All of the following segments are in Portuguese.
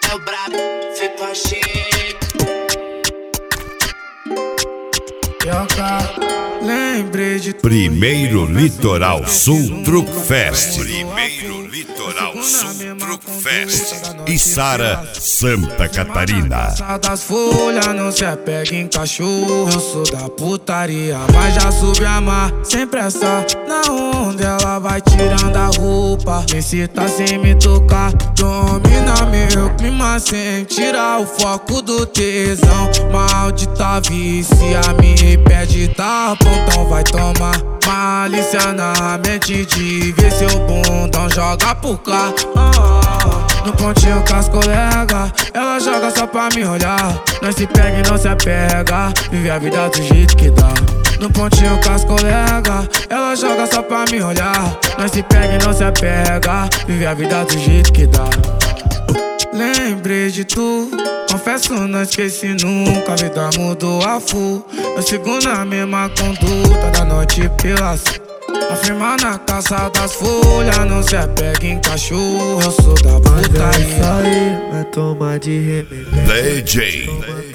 É o brabo, feito a chique. Lembrei de Primeiro Litoral Sul Truck Fest. Primeiro Litoral Sul Truck Fest. Içara, Santa Catarina. Das folhas, não se apega em cachorro. Eu sou da putaria, mas já subi a mar. Sem pressa, na onda ela vai tirando a roupa. Me cita sem me tocar. Domina meu clima sem tirar o foco do tesão. Maldita vicia, me pede tapão, então vai tomar malícia na mente de ver seu bundão joga por cá. No pontinho com as colegas, ela joga só pra me olhar. Nós se pega e não se apega, vive a vida do jeito que dá. No pontinho com as colegas, ela joga só pra me olhar. Nós se pega e não se apega, vive a vida do jeito que dá. Lembrei de tu, confesso não esqueci nunca. A vida mudou a full, eu sigo na mesma conduta da noite pela afirma na caça das folhas, não se apega em cachorro. Eu sou da putaria. Vai tomar de remédio. DJ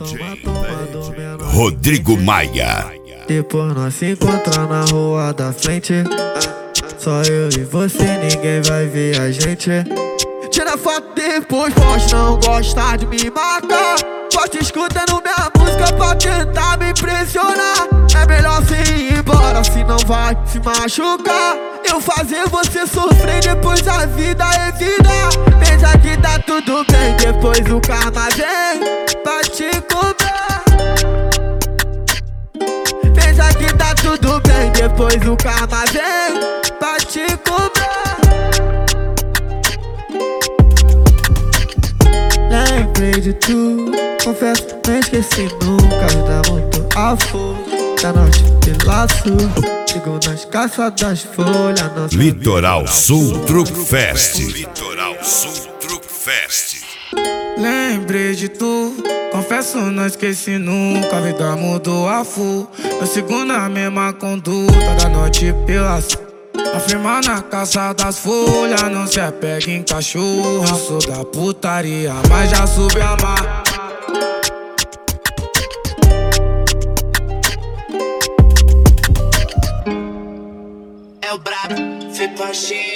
Rodrigo Maia. Depois nós se encontrar na rua da frente. Só eu e você, ninguém vai ver a gente. Tira foto depois, poste, não gosta de me marcar. Poste escutando minha música pra tentar me impressionar. É melhor você ir embora, se não vai se machucar. Eu fazer você sofrer, depois a vida é vida. Pensa que tá tudo bem, depois o karma vem pra te cobrar. Pensa que tá tudo bem, depois o karma vem pra te cobrar. Lembrei de tu, confesso, não esqueci nunca. Vida muito a full, da noite de laço. Sigo nas caças das folhas. Litoral Sul Truck Fest. Litoral Sul Truck Fest. Lembrei de tu, confesso não esqueci nunca. A vida mudou a full, eu sigo na mesma conduta da noite pela afirma na caça das folhas, não se apega em cachorro. Eu sou da putaria, mas já subi a mar. É o brabo, feito a chique.